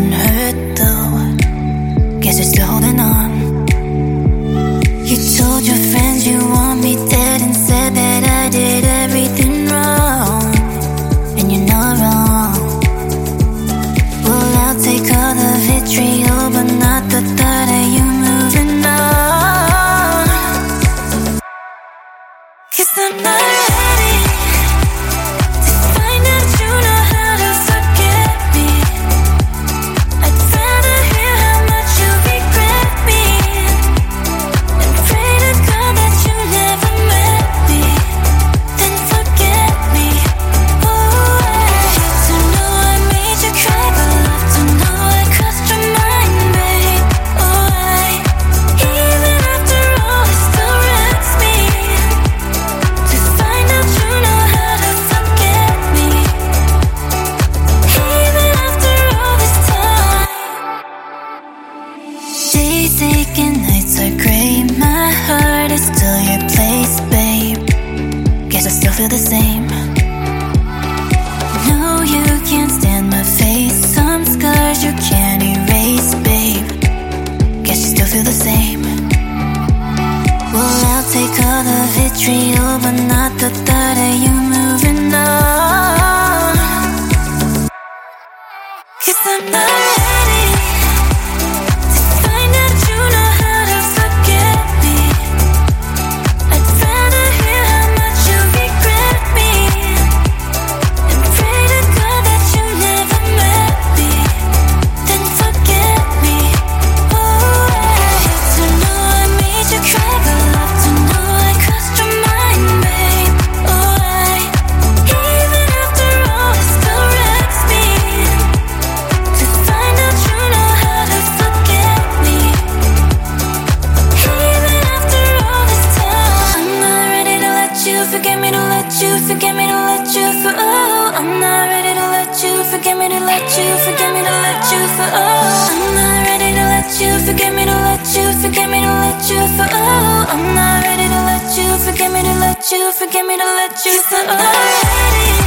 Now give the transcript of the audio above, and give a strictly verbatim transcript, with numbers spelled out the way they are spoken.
been hurt though. Guess you're still holding on. You told your friends you want me dead and said that I did everything wrong. And you're not wrong. Well, I'll take all the vitriol, but not the thought of you moving on. 'Cause I'm not ready to find out you know how to forget me. I'd rather hear how much you regret me and pray to God that you never met me, then forget me. Oh, I hate to know I made you cry, but love to know I crossed your mind, babe. Oh, I, even after all, it still wrecks me to find out you know how to forget me. Even after all this time. Days ache and nights are gray. My heart is still your place, babe. Guess I still feel the same. No, you can't stand my face. Some scars you can't erase, babe. Guess you still feel the same. Well, I'll take all the vitriol, but not the thought of you moving on. 'Cause I'm not ready to find out you know how to forget me. I'd rather hear how much you regret me and pray to God that you never met me, then forget me. Oh, I hate to know I made you cry, but love to know I crossed your mind, babe. Oh, I, even after all, it still wrecks me to find out you know how to forget me. Even after all this time, I'm not ready to let you forget me, to let you forget me, to let you for oh. I'm not ready to let you forget me, to let you forget me, to let you for oh. I'm not ready to let you forget me, to let you forget me, to let you for oh. I'm not ready to let you forget me, to let you forget me, to let you for oh. I'm not ready.